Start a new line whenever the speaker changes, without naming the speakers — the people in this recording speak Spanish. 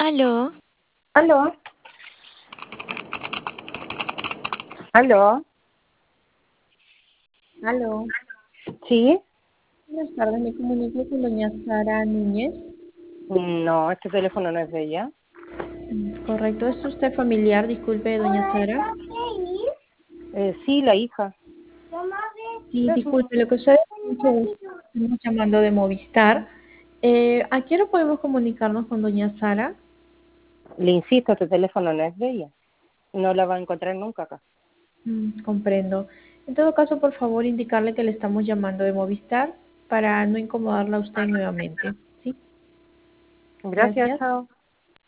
Aló,
¿Aló? ¿Aló?
Aló,
¿Sí?
buenas tardes, me comunico con doña Sara Núñez.
No, este teléfono no es de ella.
Correcto, ¿es usted familiar? Disculpe, doña Sara.
Sí, la hija.
Sí, disculpe, lo que sucede es que mucho gusto, estamos llamando de Movistar. ¿A qué hora podemos comunicarnos con doña Sara?
Le insisto, este teléfono no es de ella. No la va a encontrar nunca acá.
Comprendo. En todo caso, por favor, indicarle que le estamos llamando de Movistar para no incomodarla a usted nuevamente. ¿Sí?
Gracias,
Gracias.
chao.